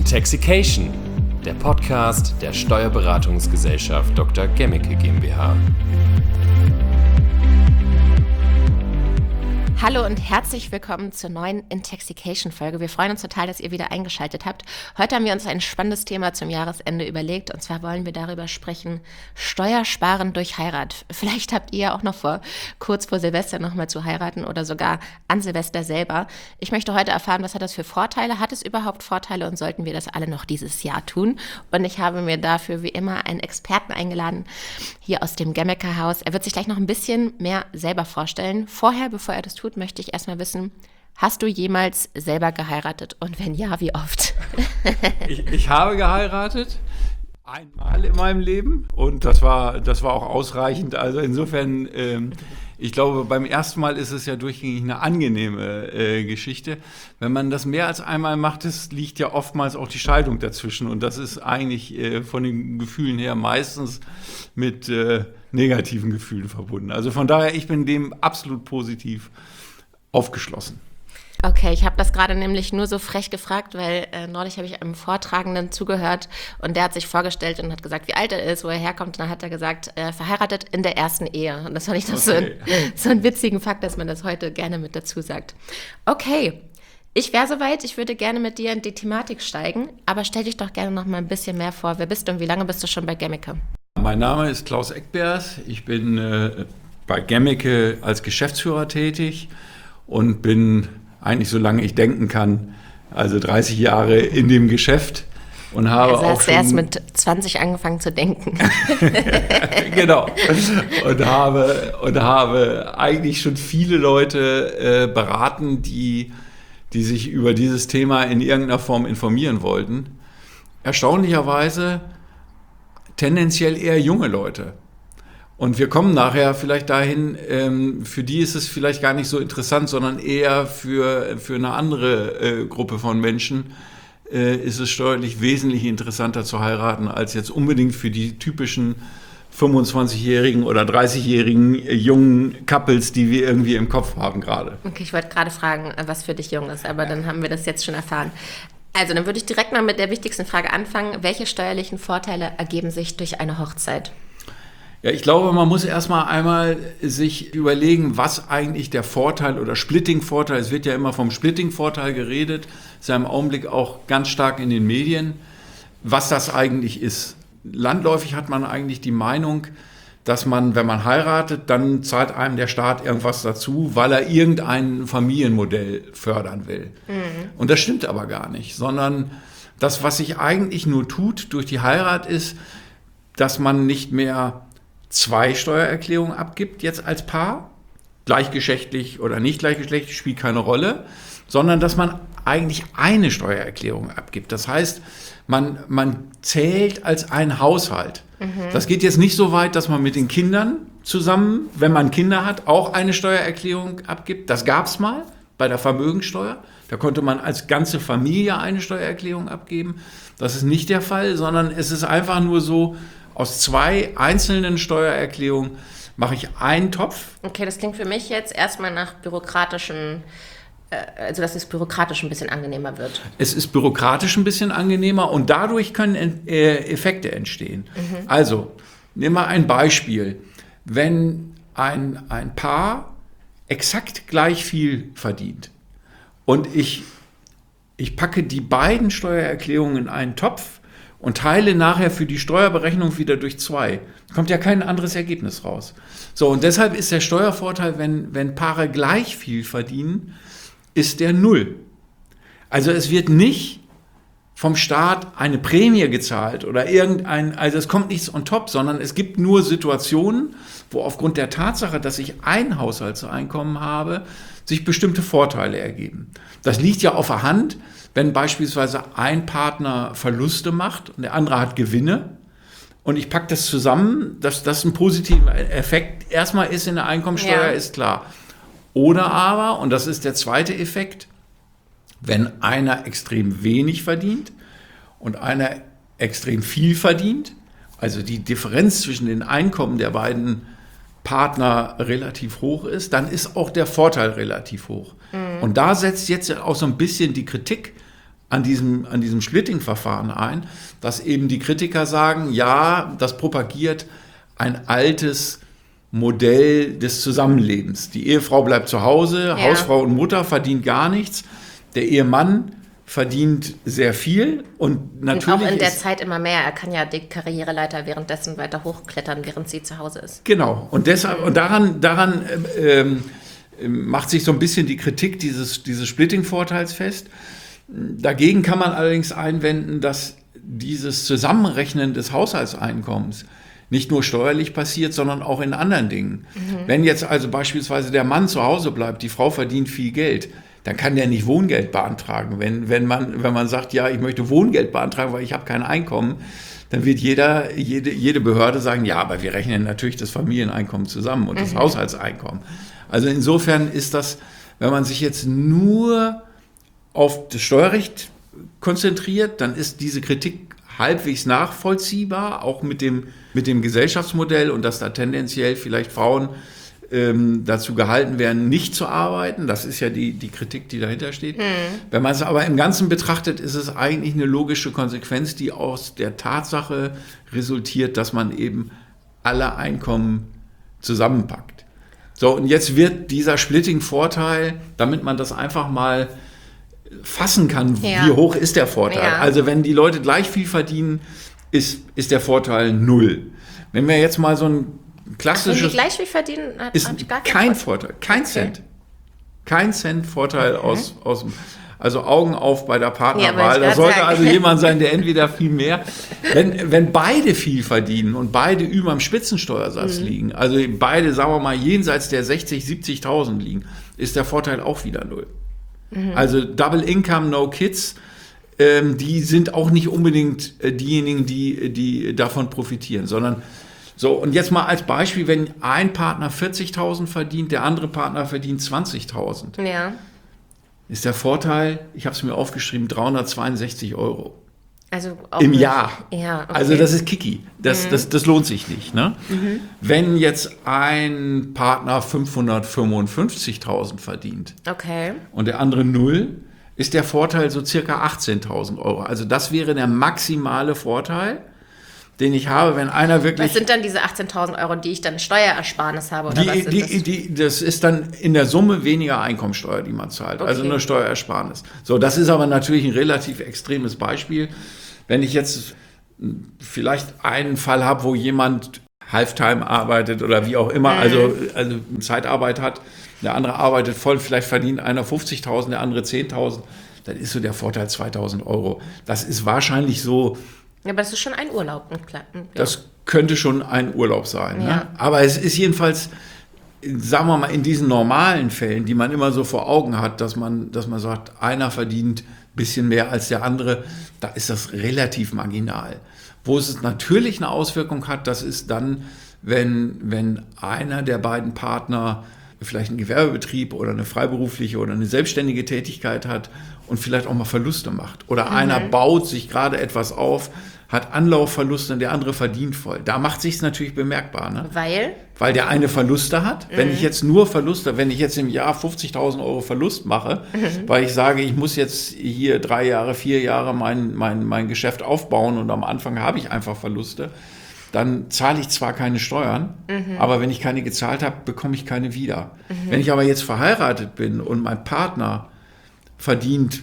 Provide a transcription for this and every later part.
Intaxication, der Podcast der Steuerberatungsgesellschaft Dr. Gemmeke GmbH. Hallo und herzlich willkommen zur neuen Intaxication-Folge. Wir freuen uns total, dass ihr wieder eingeschaltet habt. Heute haben wir uns ein spannendes Thema zum Jahresende überlegt, und zwar wollen wir darüber sprechen: Steuersparen durch Heirat. Vielleicht habt ihr ja auch noch vor, kurz vor Silvester nochmal zu heiraten oder sogar an Silvester selber. Ich möchte heute erfahren, was hat das für Vorteile? Hat es überhaupt Vorteile und sollten wir das alle noch dieses Jahr tun? Und ich habe mir dafür wie immer einen Experten eingeladen, hier aus dem Gemmeke-Haus. Er wird sich gleich noch ein bisschen mehr selber vorstellen. Vorher, bevor er das tut, möchte ich erstmal wissen: Hast du jemals selber geheiratet? Und wenn ja, wie oft? Ich habe geheiratet, einmal in meinem Leben, und das war auch ausreichend. Also insofern, ich glaube, beim ersten Mal ist es ja durchgängig eine angenehme Geschichte. Wenn man das mehr als einmal macht, liegt ja oftmals auch die Scheidung dazwischen, und das ist eigentlich von den Gefühlen her meistens mit negativen Gefühlen verbunden. Also von daher, ich bin dem absolut positiv aufgeschlossen. Okay, ich habe das gerade nämlich nur so frech gefragt, weil neulich habe ich einem Vortragenden zugehört und der hat sich vorgestellt und hat gesagt, wie alt er ist, wo er herkommt, und dann hat er gesagt, verheiratet in der ersten Ehe. Und das fand ich doch so einen witzigen Fakt, dass man das heute gerne mit dazu sagt. Okay, ich wäre soweit, ich würde gerne mit dir in die Thematik steigen, aber stell dich doch gerne noch mal ein bisschen mehr vor. Wer bist du und wie lange bist du schon bei Gemmeke? Mein Name ist Klaus Eckbers, ich bin bei Gemmeke als Geschäftsführer tätig und bin eigentlich, solange ich denken kann, also 30 Jahre in dem Geschäft und habe also auch hast du erst mit 20 angefangen zu denken. Genau. Und habe eigentlich schon viele Leute beraten, die sich über dieses Thema in irgendeiner Form informieren wollten. Erstaunlicherweise tendenziell eher junge Leute. Und wir kommen nachher vielleicht dahin, für die ist es vielleicht gar nicht so interessant, sondern eher für eine andere Gruppe von Menschen ist es steuerlich wesentlich interessanter zu heiraten, als jetzt unbedingt für die typischen 25-jährigen oder 30-jährigen jungen Couples, die wir irgendwie im Kopf haben gerade. Okay, ich wollte gerade fragen, was für dich jung ist, aber dann haben wir das jetzt schon erfahren. Also, dann würde ich direkt mal mit der wichtigsten Frage anfangen. Welche steuerlichen Vorteile ergeben sich durch eine Hochzeit? Ja, ich glaube, man muss erstmal einmal sich überlegen, was eigentlich der Vorteil oder Splitting-Vorteil, es wird ja immer vom Splitting-Vorteil geredet, ist ja im Augenblick auch ganz stark in den Medien, was das eigentlich ist. Landläufig hat man eigentlich die Meinung, dass man, wenn man heiratet, dann zahlt einem der Staat irgendwas dazu, weil er irgendein Familienmodell fördern will. Mhm. Und das stimmt aber gar nicht, sondern das, was sich eigentlich nur tut durch die Heirat, ist, dass man nicht mehr 2 Steuererklärungen abgibt jetzt als Paar, gleichgeschlechtlich oder nicht gleichgeschlechtlich, spielt keine Rolle, sondern dass man eigentlich eine Steuererklärung abgibt. Das heißt, man zählt als ein Haushalt. Mhm. Das geht jetzt nicht so weit, dass man mit den Kindern zusammen, wenn man Kinder hat, auch eine Steuererklärung abgibt. Das gab es mal bei der Vermögensteuer. Da konnte man als ganze Familie eine Steuererklärung abgeben. Das ist nicht der Fall, sondern es ist einfach nur so, aus 2 einzelnen Steuererklärungen mache ich einen Topf. Okay, das klingt für mich jetzt erstmal nach bürokratischen, also dass es bürokratisch ein bisschen angenehmer wird. Es ist bürokratisch ein bisschen angenehmer und dadurch können Effekte entstehen. Mhm. Also, nehmen wir ein Beispiel. Wenn ein Paar exakt gleich viel verdient und ich packe die beiden Steuererklärungen in einen Topf und teile nachher für die Steuerberechnung wieder durch 2, kommt ja kein anderes Ergebnis raus. So, und deshalb ist der Steuervorteil, wenn Paare gleich viel verdienen, ist der 0. Also es wird nicht vom Staat eine Prämie gezahlt oder also es kommt nichts on top, sondern es gibt nur Situationen, wo aufgrund der Tatsache, dass ich ein Haushaltseinkommen habe, sich bestimmte Vorteile ergeben. Das liegt ja auf der Hand, wenn beispielsweise ein Partner Verluste macht und der andere hat Gewinne und ich packe das zusammen, dass das ein positiver Effekt erstmal ist in der Einkommensteuer, ja, ist klar. Oder aber, und das ist der zweite Effekt, wenn einer extrem wenig verdient und einer extrem viel verdient, also die Differenz zwischen den Einkommen der beiden Partner relativ hoch ist, dann ist auch der Vorteil relativ hoch. Mhm. Und da setzt jetzt auch so ein bisschen die Kritik an diesem Splitting-Verfahren ein, dass eben die Kritiker sagen, ja, das propagiert ein altes Modell des Zusammenlebens. Die Ehefrau bleibt zu Hause, Ja. Hausfrau und Mutter verdient gar nichts. Der Ehemann verdient sehr viel und natürlich Und auch in der Zeit immer mehr. Er kann ja die Karriereleiter währenddessen weiter hochklettern, während sie zu Hause ist. Genau. Und deshalb, und daran macht sich so ein bisschen die Kritik dieses Splitting-Vorteils fest. Dagegen kann man allerdings einwenden, dass dieses Zusammenrechnen des Haushaltseinkommens nicht nur steuerlich passiert, sondern auch in anderen Dingen. Wenn jetzt also beispielsweise der Mann zu Hause bleibt, die Frau verdient viel Geld, dann kann der nicht Wohngeld beantragen. Wenn man sagt, ja, ich möchte Wohngeld beantragen, weil ich habe kein Einkommen, dann wird jede Behörde sagen, ja, aber wir rechnen natürlich das Familieneinkommen zusammen und das Haushaltseinkommen. Also insofern ist das, wenn man sich jetzt nur auf das Steuerrecht konzentriert, dann ist diese Kritik halbwegs nachvollziehbar, auch mit dem Gesellschaftsmodell und dass da tendenziell vielleicht Frauen dazu gehalten werden, nicht zu arbeiten. Das ist ja die Kritik, die dahinter steht. Wenn man es aber im Ganzen betrachtet, ist es eigentlich eine logische Konsequenz, die aus der Tatsache resultiert, dass man eben alle Einkommen zusammenpackt. So, und jetzt wird dieser Splitting-Vorteil, damit man das einfach mal fassen kann, wie hoch ist der Vorteil. Ja. Also wenn die Leute gleich viel verdienen, ist der Vorteil 0. Wenn wir jetzt mal so ein klassisches... Wenn die gleich viel verdienen, ist hab ich gar kein Vorteil, kein Cent. Kein Cent Vorteil aus dem... Also Augen auf bei der Partnerwahl. Da sollte also jemand sein, der entweder viel mehr... Wenn beide viel verdienen und beide über dem Spitzensteuersatz liegen, also beide, sagen wir mal, jenseits der 60.000, 70.000 liegen, ist der Vorteil auch wieder 0. Also Double Income, No Kids, die sind auch nicht unbedingt diejenigen, die davon profitieren, sondern so, und jetzt mal als Beispiel, wenn ein Partner 40.000 verdient, der andere Partner verdient 20.000, Ja. ist der Vorteil, ich habe es mir aufgeschrieben, 362 € Also auch im nicht. Jahr. Ja, okay. Also das ist Kiki, das lohnt sich nicht. Ne? Wenn jetzt ein Partner 555.000 verdient Okay. und der andere 0, ist der Vorteil so circa 18.000 €. Also das wäre der maximale Vorteil, den ich habe, wenn einer wirklich... Was sind dann diese 18.000 €, die ich dann Steuerersparnis habe? Oder was ist das? Das ist dann in der Summe weniger Einkommensteuer, die man zahlt. Also Okay. eine Steuerersparnis. So, das ist aber natürlich ein relativ extremes Beispiel. Wenn ich jetzt vielleicht einen Fall habe, wo jemand Halftime arbeitet oder wie auch immer, also Zeitarbeit hat, der andere arbeitet voll, vielleicht verdient einer 50.000, der andere 10.000, dann ist so der Vorteil 2.000 €. Das ist wahrscheinlich so... Ja, aber das ist schon ein Urlaub. Ja. Das könnte schon ein Urlaub sein. Ja. Ne? Aber es ist jedenfalls, sagen wir mal, in diesen normalen Fällen, die man immer so vor Augen hat, dass man sagt, einer verdient ein bisschen mehr als der andere, da ist das relativ marginal. Wo es natürlich eine Auswirkung hat, das ist dann, wenn einer der beiden Partner vielleicht einen Gewerbebetrieb oder eine freiberufliche oder eine selbstständige Tätigkeit hat und vielleicht auch mal Verluste macht. Oder einer baut sich gerade etwas auf, hat Anlaufverluste und der andere verdient voll. Da macht sich es natürlich bemerkbar. Ne? Weil der eine Verluste hat. Wenn ich jetzt wenn ich jetzt im Jahr 50.000 € Verlust mache, weil ich sage, ich muss jetzt hier 3 Jahre, 4 Jahre mein Geschäft aufbauen und am Anfang habe ich einfach Verluste, dann zahle ich zwar keine Steuern, aber wenn ich keine gezahlt habe, bekomme ich keine wieder. Wenn ich aber jetzt verheiratet bin und mein Partner verdient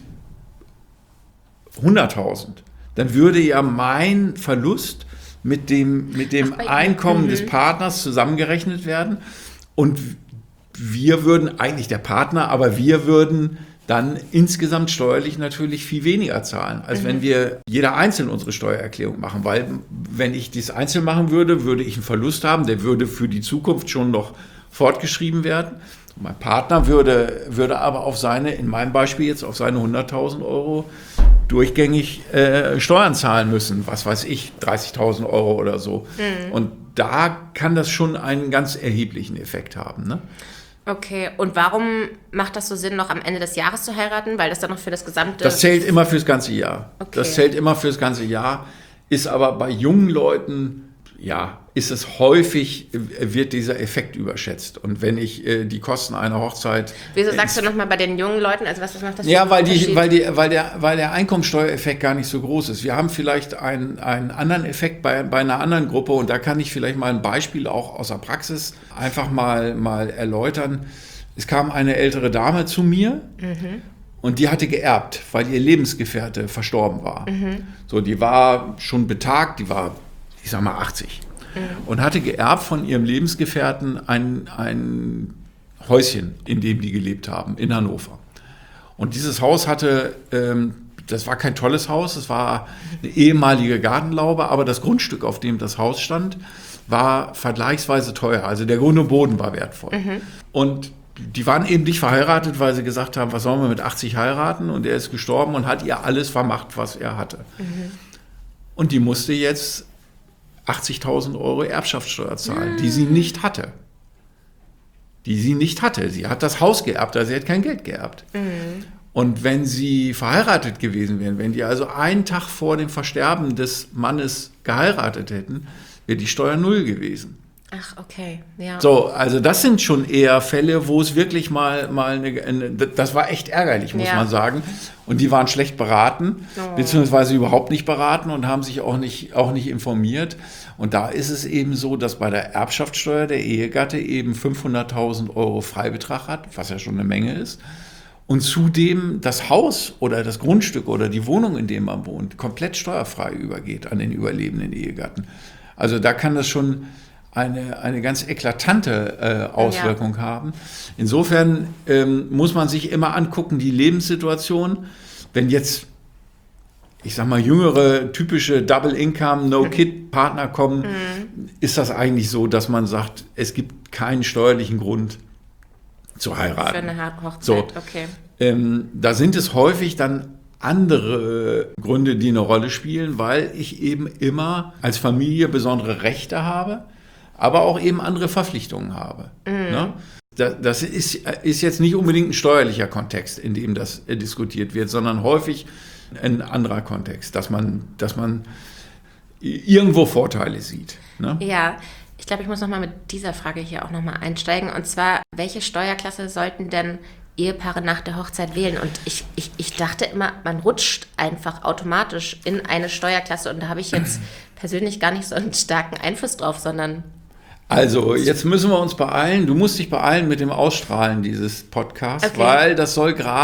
100.000, dann würde ja mein Verlust mit dem Einkommen des Partners zusammengerechnet werden und wir würden, eigentlich der Partner, aber wir würden dann insgesamt steuerlich natürlich viel weniger zahlen, als wenn wir jeder einzeln unsere Steuererklärung machen. Weil wenn ich dies einzeln machen würde, würde ich einen Verlust haben, der würde für die Zukunft schon noch fortgeschrieben werden. Und mein Partner würde aber in meinem Beispiel jetzt auf seine 100.000 € durchgängig Steuern zahlen müssen. Was weiß ich, 30.000 € oder so. Und da kann das schon einen ganz erheblichen Effekt haben, ne? Okay, und warum macht das so Sinn, noch am Ende des Jahres zu heiraten? Weil das dann noch für das gesamte... Das zählt immer fürs ganze Jahr. Okay. Das zählt immer fürs ganze Jahr, ist aber bei jungen Leuten, ist es häufig, wird dieser Effekt überschätzt. Und wenn ich die Kosten einer Hochzeit... Wieso sagst du nochmal bei den jungen Leuten, also was macht das? Ja, weil der Einkommensteuereffekt gar nicht so groß ist. Wir haben vielleicht einen anderen Effekt bei einer anderen Gruppe und da kann ich vielleicht mal ein Beispiel auch aus der Praxis einfach mal erläutern. Es kam eine ältere Dame zu mir und die hatte geerbt, weil ihr Lebensgefährte verstorben war. So, die war schon betagt, die war, ich sag mal, 80. Und hatte geerbt von ihrem Lebensgefährten ein Häuschen, in dem die gelebt haben, in Hannover. Und dieses Haus hatte, das war kein tolles Haus, es war eine ehemalige Gartenlaube, aber das Grundstück, auf dem das Haus stand, war vergleichsweise teuer. Also der Grund und Boden war wertvoll. Und die waren eben nicht verheiratet, weil sie gesagt haben, was sollen wir mit 80 heiraten? Und er ist gestorben und hat ihr alles vermacht, was er hatte. Und die musste jetzt 80.000 Euro Erbschaftssteuer zahlen, die sie nicht hatte. Sie hat das Haus geerbt, also sie hat kein Geld geerbt. Und wenn sie verheiratet gewesen wären, wenn die also einen Tag vor dem Versterben des Mannes geheiratet hätten, wäre die Steuer 0 gewesen. Ach, okay, ja. So, also das sind schon eher Fälle, wo es wirklich mal das war echt ärgerlich, muss man sagen. Und die waren schlecht beraten, beziehungsweise überhaupt nicht beraten und haben sich auch nicht informiert. Und da ist es eben so, dass bei der Erbschaftssteuer der Ehegatte eben 500.000 Euro Freibetrag hat, was ja schon eine Menge ist. Und zudem das Haus oder das Grundstück oder die Wohnung, in dem man wohnt, komplett steuerfrei übergeht an den überlebenden Ehegatten. Also da kann das schon eine ganz eklatante Auswirkung haben. Insofern muss man sich immer angucken, die Lebenssituation. Wenn jetzt, ich sag mal, jüngere, typische Double-Income, No-Kid-Partner kommen, ist das eigentlich so, dass man sagt, es gibt keinen steuerlichen Grund zu heiraten. Für eine Hochzeit, so, okay. Da sind es häufig dann andere Gründe, die eine Rolle spielen, weil ich eben immer als Familie besondere Rechte habe, aber auch eben andere Verpflichtungen habe. Ne? Das ist jetzt nicht unbedingt ein steuerlicher Kontext, in dem das diskutiert wird, sondern häufig ein anderer Kontext, dass man irgendwo Vorteile sieht. Ne? Ja, ich glaube, ich muss nochmal mit dieser Frage hier auch nochmal einsteigen. Und zwar, welche Steuerklasse sollten denn Ehepaare nach der Hochzeit wählen? Und ich dachte immer, man rutscht einfach automatisch in eine Steuerklasse. Und da habe ich jetzt persönlich gar nicht so einen starken Einfluss drauf, sondern... Also, jetzt müssen wir uns beeilen. Du musst dich beeilen mit dem Ausstrahlen dieses Podcasts, weil es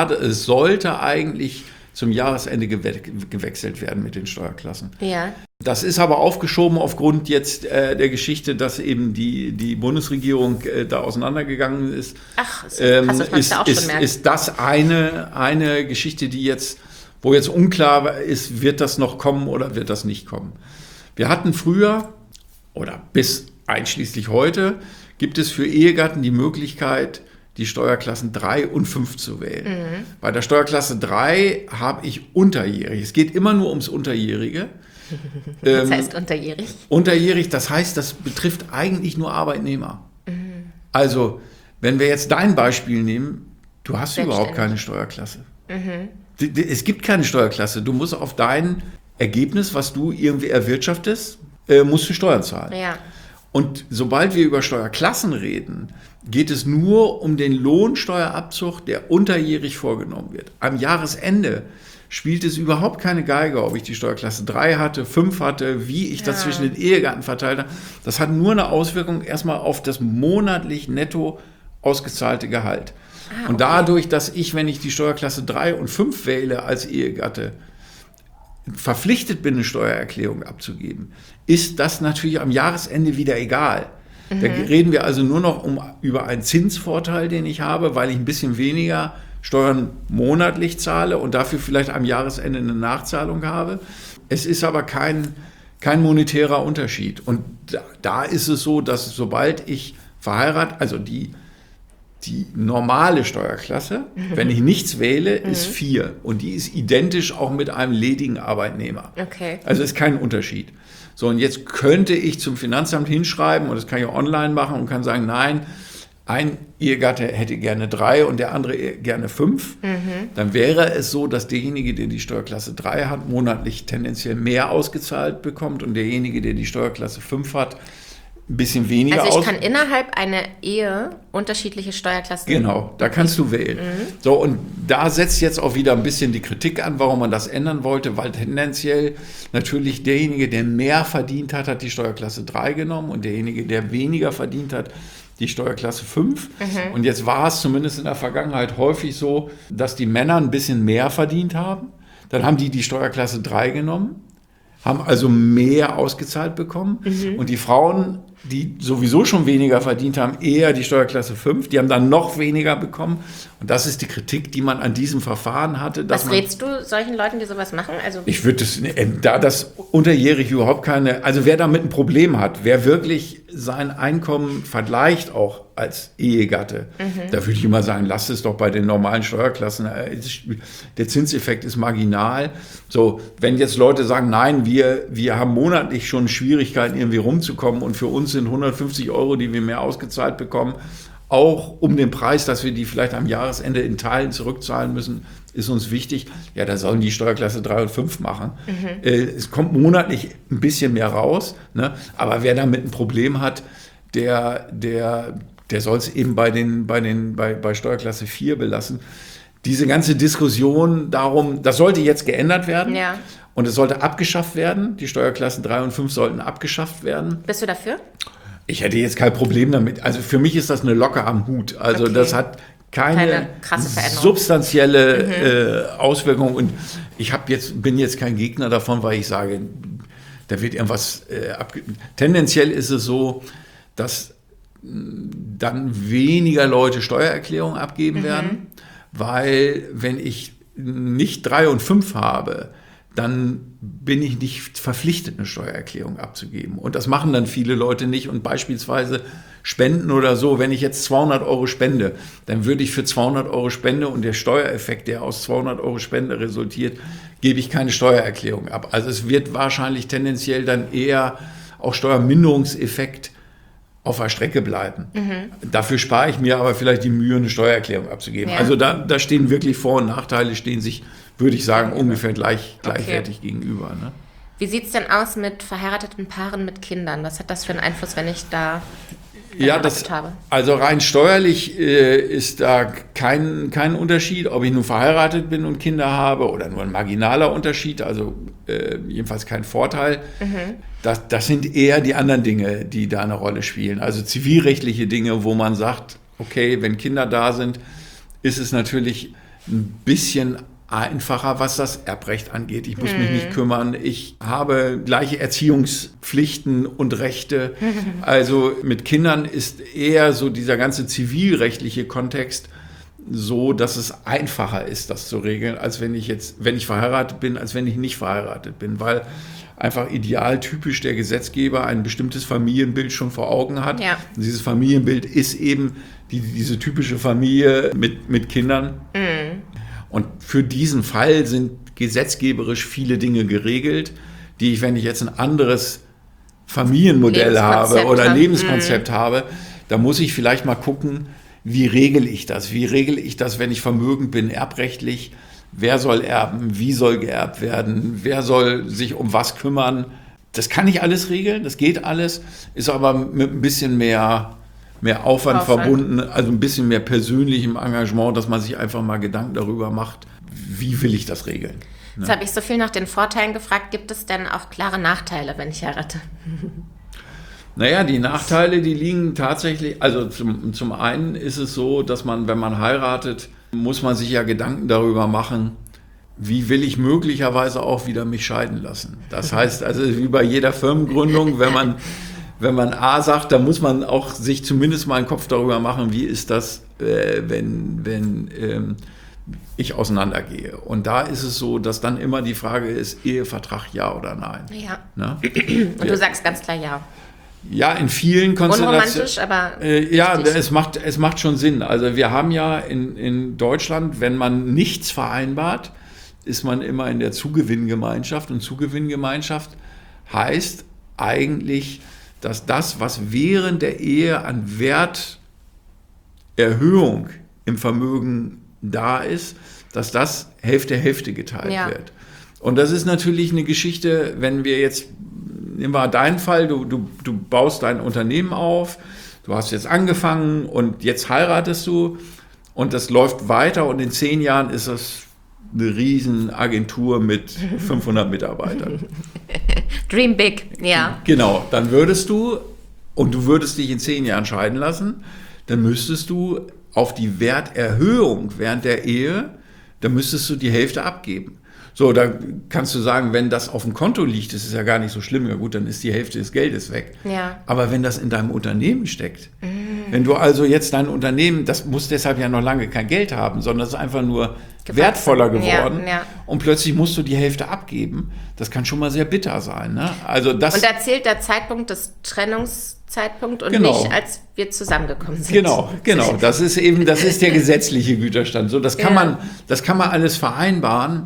sollte eigentlich zum Jahresende gewechselt werden mit den Steuerklassen. Ja. Das ist aber aufgeschoben aufgrund jetzt der Geschichte, dass eben die Bundesregierung da auseinandergegangen ist. Ach, krass, dass man da auch schon merkt. Ist das eine Geschichte, wo jetzt unklar ist, wird das noch kommen oder wird das nicht kommen? Wir hatten früher oder bis einschließlich heute gibt es für Ehegatten die Möglichkeit, die Steuerklassen 3 und 5 zu wählen. Bei der Steuerklasse 3 habe ich unterjährig. Es geht immer nur ums Unterjährige. Das heißt unterjährig? Unterjährig, das heißt, das betrifft eigentlich nur Arbeitnehmer. Also, wenn wir jetzt dein Beispiel nehmen, du hast überhaupt keine Steuerklasse. Es gibt keine Steuerklasse. Du musst auf dein Ergebnis, was du irgendwie erwirtschaftest, musst du Steuern zahlen. Ja. Und sobald wir über Steuerklassen reden, geht es nur um den Lohnsteuerabzug, der unterjährig vorgenommen wird. Am Jahresende spielt es überhaupt keine Geige, ob ich die Steuerklasse 3 hatte, 5 hatte, wie ich das zwischen den Ehegatten verteilt habe. Das hat nur eine Auswirkung erstmal auf das monatlich netto ausgezahlte Gehalt. Und dadurch, dass ich, wenn ich die Steuerklasse 3 und 5 wähle als Ehegatte, verpflichtet bin, eine Steuererklärung abzugeben, ist das natürlich am Jahresende wieder egal. Da reden wir also nur noch über einen Zinsvorteil, den ich habe, weil ich ein bisschen weniger Steuern monatlich zahle und dafür vielleicht am Jahresende eine Nachzahlung habe. Es ist aber kein monetärer Unterschied. Und da ist es so, dass sobald ich verheiratet, also die normale Steuerklasse, wenn ich nichts wähle, ist 4. Und die ist identisch auch mit einem ledigen Arbeitnehmer. Okay. Also ist kein Unterschied. So, und jetzt könnte ich zum Finanzamt hinschreiben, und das kann ich auch online machen, und kann sagen, nein, ein Ehegatte hätte gerne 3 und der andere gerne 5, dann wäre es so, dass derjenige, der die Steuerklasse 3 hat, monatlich tendenziell mehr ausgezahlt bekommt und derjenige, der die Steuerklasse 5 hat, ein bisschen weniger Also ich kann innerhalb einer Ehe unterschiedliche Steuerklassen... Genau, da kannst du wählen. So, und da setzt jetzt auch wieder ein bisschen die Kritik an, warum man das ändern wollte, weil tendenziell natürlich derjenige, der mehr verdient hat, hat die Steuerklasse 3 genommen und derjenige, der weniger verdient hat, die Steuerklasse 5. Und jetzt war es zumindest in der Vergangenheit häufig so, dass die Männer ein bisschen mehr verdient haben. Dann haben die Steuerklasse 3 genommen, haben also mehr ausgezahlt bekommen. Und die Frauen, die sowieso schon weniger verdient haben, eher die Steuerklasse 5, die haben dann noch weniger bekommen. Und das ist die Kritik, die man an diesem Verfahren hatte. Was rätst du solchen Leuten, die sowas machen? Also ich würde es, da das unterjährig überhaupt keine, also wer damit ein Problem hat, wer wirklich sein Einkommen vergleicht auch als Ehegatte, da würde ich immer sagen, lasst es doch bei den normalen Steuerklassen. Der Zinseffekt ist marginal. So, wenn jetzt Leute sagen, nein, wir haben monatlich schon Schwierigkeiten, irgendwie rumzukommen und für uns sind 150 €, die wir mehr ausgezahlt bekommen, auch um den Preis, dass wir die vielleicht am Jahresende in Teilen zurückzahlen müssen, ist uns wichtig. Ja, da sollen die Steuerklasse 3 und 5 machen. Es kommt monatlich ein bisschen mehr raus, ne? Aber wer damit ein Problem hat, der soll es eben bei Steuerklasse 4 belassen. Diese ganze Diskussion darum, das sollte jetzt geändert werden. Ja. Und es sollte abgeschafft werden. Die Steuerklassen 3 und 5 sollten abgeschafft werden. Bist du dafür? Ich hätte jetzt kein Problem damit. Also für mich ist das eine Locke am Hut. Also okay. Das hat keine krasse Veränderung. Substanzielle Auswirkung. Und ich bin jetzt kein Gegner davon, weil ich sage, da wird irgendwas tendenziell ist es so, dass dann weniger Leute Steuererklärungen abgeben werden, weil wenn ich nicht 3 und 5 habe, dann bin ich nicht verpflichtet, eine Steuererklärung abzugeben. Und das machen dann viele Leute nicht. Und beispielsweise Spenden oder so, wenn ich jetzt 200 € spende, dann würde ich für 200 € Spende und der Steuereffekt, der aus 200 € Spende resultiert, gebe ich keine Steuererklärung ab. Also es wird wahrscheinlich tendenziell dann eher auch Steuerminderungseffekt auf der Strecke bleiben. Dafür spare ich mir aber vielleicht die Mühe, eine Steuererklärung abzugeben. Ja. Also da stehen wirklich Vor- und Nachteile, stehen sich, würde ich sagen, ungefähr gleichwertig gegenüber. Ne? Wie sieht es denn aus mit verheirateten Paaren mit Kindern? Was hat das für einen Einfluss, wenn ich da habe? Also rein steuerlich ist da kein Unterschied, ob ich nun verheiratet bin und Kinder habe oder nur ein marginaler Unterschied, also jedenfalls kein Vorteil. Das sind eher die anderen Dinge, die da eine Rolle spielen. Also zivilrechtliche Dinge, wo man sagt, okay, wenn Kinder da sind, ist es natürlich ein bisschen einfacher, was das Erbrecht angeht. Ich muss mich nicht kümmern. Ich habe gleiche Erziehungspflichten und Rechte. Also mit Kindern ist eher so dieser ganze zivilrechtliche Kontext so, dass es einfacher ist, das zu regeln, als wenn ich verheiratet bin, als wenn ich nicht verheiratet bin, weil einfach idealtypisch der Gesetzgeber ein bestimmtes Familienbild schon vor Augen hat. Ja. Und dieses Familienbild ist eben diese typische Familie mit Kindern. Und für diesen Fall sind gesetzgeberisch viele Dinge geregelt, die ich, wenn ich jetzt ein anderes Familienmodell habe oder Lebenskonzept habe, da muss ich vielleicht mal gucken, wie regel ich das? Wie regel ich das, wenn ich vermögend bin, erbrechtlich? Wer soll erben? Wie soll geerbt werden? Wer soll sich um was kümmern? Das kann ich alles regeln, das geht alles, ist aber mit ein bisschen mehr Aufwand verbunden, also ein bisschen mehr persönlichem Engagement, dass man sich einfach mal Gedanken darüber macht, wie will ich das regeln. Jetzt habe ich so viel nach den Vorteilen gefragt. Gibt es denn auch klare Nachteile, wenn ich heirate? Naja, die Nachteile, die liegen tatsächlich, also zum einen ist es so, dass man, wenn man heiratet, muss man sich ja Gedanken darüber machen, wie will ich möglicherweise auch wieder mich scheiden lassen. Das heißt, also wie bei jeder Firmengründung, wenn man A sagt, dann muss man auch sich zumindest mal einen Kopf darüber machen, wie ist das, wenn ich auseinandergehe. Und da ist es so, dass dann immer die Frage ist, Ehevertrag ja oder nein. Ja. Na? Und du sagst ganz klar ja. Ja, in vielen Konstellationen. Unromantisch, aber ja, es macht schon Sinn. Also wir haben ja in Deutschland, wenn man nichts vereinbart, ist man immer in der Zugewinngemeinschaft. Und Zugewinngemeinschaft heißt eigentlich, dass das, was während der Ehe an Wert Erhöhung im Vermögen da ist, dass das Hälfte geteilt wird. Und das ist natürlich eine Geschichte, wenn wir jetzt, nehmen wir deinen Fall, du baust dein Unternehmen auf, du hast jetzt angefangen und jetzt heiratest du und das läuft weiter und in 10 Jahren ist das eine riesen Agentur mit 500 Mitarbeitern. Dream big, ja. Genau, dann würdest du dich in 10 Jahren scheiden lassen, dann müsstest du auf die Werterhöhung während der Ehe, dann müsstest du die Hälfte abgeben. So, da kannst du sagen, wenn das auf dem Konto liegt, das ist ja gar nicht so schlimm, ja gut, dann ist die Hälfte des Geldes weg. Ja. Aber wenn das in deinem Unternehmen steckt, wenn du also jetzt dein Unternehmen, das muss deshalb ja noch lange kein Geld haben, sondern es ist einfach nur wertvoller geworden und plötzlich musst du die Hälfte abgeben, das kann schon mal sehr bitter sein. Ne? Also das, und da zählt der Zeitpunkt des Trennungszeitpunkt und nicht, als wir zusammengekommen sind. Genau. Das ist der gesetzliche Güterstand. So, das kann man alles vereinbaren.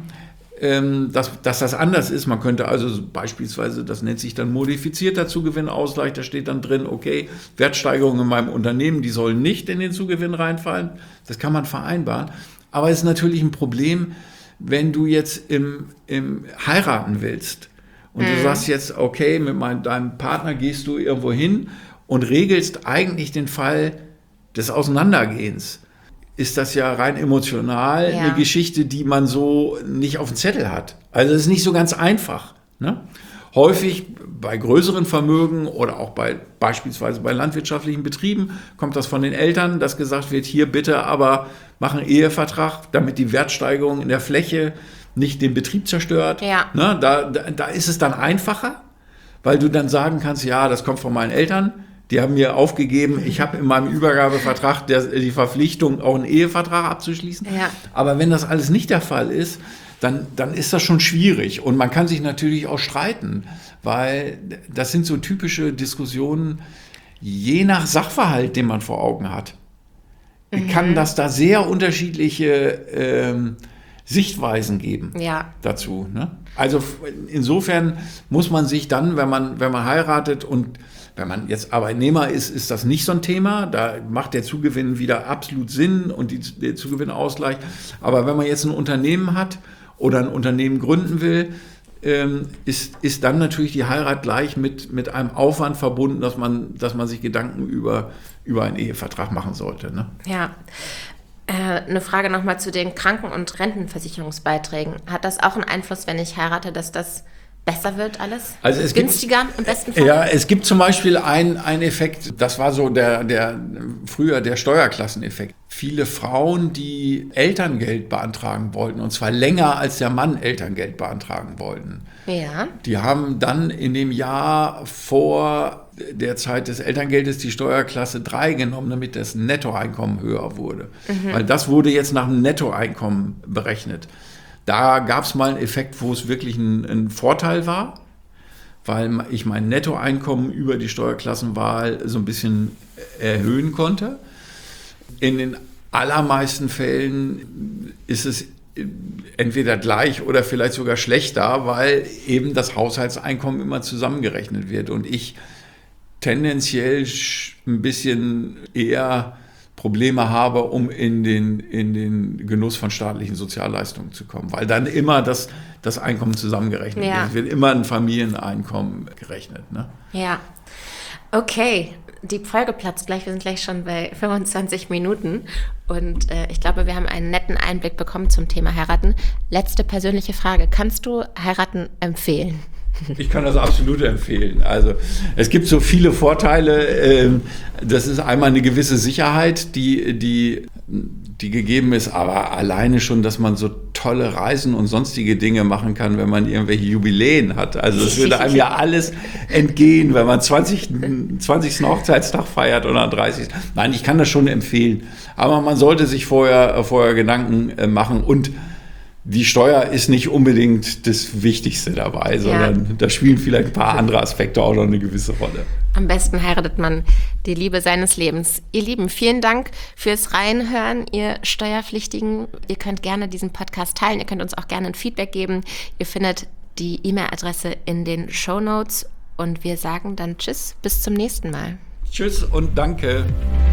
Dass das anders ist. Man könnte also beispielsweise, das nennt sich dann modifizierter Zugewinnausgleich, da steht dann drin, okay, Wertsteigerungen in meinem Unternehmen, die sollen nicht in den Zugewinn reinfallen. Das kann man vereinbaren. Aber es ist natürlich ein Problem, wenn du jetzt im heiraten willst und du sagst jetzt, okay, mit deinem Partner gehst du irgendwo hin und regelst eigentlich den Fall des Auseinandergehens. Ist das ja rein emotional eine Geschichte, die man so nicht auf dem Zettel hat. Also es ist nicht so ganz einfach. Ne? Häufig bei größeren Vermögen oder auch beispielsweise bei landwirtschaftlichen Betrieben kommt das von den Eltern, dass gesagt wird, hier bitte aber mach einen Ehevertrag, damit die Wertsteigerung in der Fläche nicht den Betrieb zerstört. Ja. Ne? Da ist es dann einfacher, weil du dann sagen kannst, ja, das kommt von meinen Eltern. Die haben mir aufgegeben, ich habe in meinem Übergabevertrag die Verpflichtung, auch einen Ehevertrag abzuschließen. Ja. Aber wenn das alles nicht der Fall ist, dann ist das schon schwierig. Und man kann sich natürlich auch streiten, weil das sind so typische Diskussionen, je nach Sachverhalt, den man vor Augen hat, kann das da sehr unterschiedliche Sichtweisen geben dazu. Ne? Also insofern muss man sich dann, wenn man heiratet und wenn man jetzt Arbeitnehmer ist das nicht so ein Thema. Da macht der Zugewinn wieder absolut Sinn und der Zugewinnausgleich. Aber wenn man jetzt ein Unternehmen hat oder ein Unternehmen gründen will, ist dann natürlich die Heirat gleich mit einem Aufwand verbunden, dass man sich Gedanken über einen Ehevertrag machen sollte. Ne? Ja. Eine Frage nochmal zu den Kranken- und Rentenversicherungsbeiträgen. Hat das auch einen Einfluss, wenn ich heirate, dass das besser wird alles? Also es günstiger im besten Fall? Ja, es gibt zum Beispiel einen Effekt, das war so früher der Steuerklasseneffekt. Viele Frauen, die Elterngeld beantragen wollten, und zwar länger als der Mann Elterngeld beantragen wollten, die haben dann in dem Jahr vor der Zeit des Elterngeldes die Steuerklasse 3 genommen, damit das Nettoeinkommen höher wurde. Weil das wurde jetzt nach dem Nettoeinkommen berechnet. Da gab es mal einen Effekt, wo es wirklich ein Vorteil war, weil ich mein Nettoeinkommen über die Steuerklassenwahl so ein bisschen erhöhen konnte. In den allermeisten Fällen ist es entweder gleich oder vielleicht sogar schlechter, weil eben das Haushaltseinkommen immer zusammengerechnet wird und ich tendenziell ein bisschen eher Probleme habe, um in den Genuss von staatlichen Sozialleistungen zu kommen, weil dann immer das Einkommen zusammengerechnet wird. Es wird immer ein Familieneinkommen gerechnet. Ne? Ja, okay. Die Folge platzt gleich. Wir sind gleich schon bei 25 Minuten und ich glaube, wir haben einen netten Einblick bekommen zum Thema Heiraten. Letzte persönliche Frage. Kannst du Heiraten empfehlen? Ich kann das absolut empfehlen. Also es gibt so viele Vorteile. Das ist einmal eine gewisse Sicherheit, die gegeben ist, aber alleine schon, dass man so tolle Reisen und sonstige Dinge machen kann, wenn man irgendwelche Jubiläen hat. Also es würde einem ja alles entgehen, wenn man 20. Hochzeitstag feiert oder 30. Nein, ich kann das schon empfehlen. Aber man sollte sich vorher Gedanken machen und die Steuer ist nicht unbedingt das Wichtigste dabei, sondern da spielen vielleicht ein paar andere Aspekte auch noch eine gewisse Rolle. Am besten heiratet man die Liebe seines Lebens. Ihr Lieben, vielen Dank fürs Reinhören, ihr Steuerpflichtigen. Ihr könnt gerne diesen Podcast teilen, ihr könnt uns auch gerne ein Feedback geben. Ihr findet die E-Mail-Adresse in den Shownotes und wir sagen dann Tschüss, bis zum nächsten Mal. Tschüss und danke.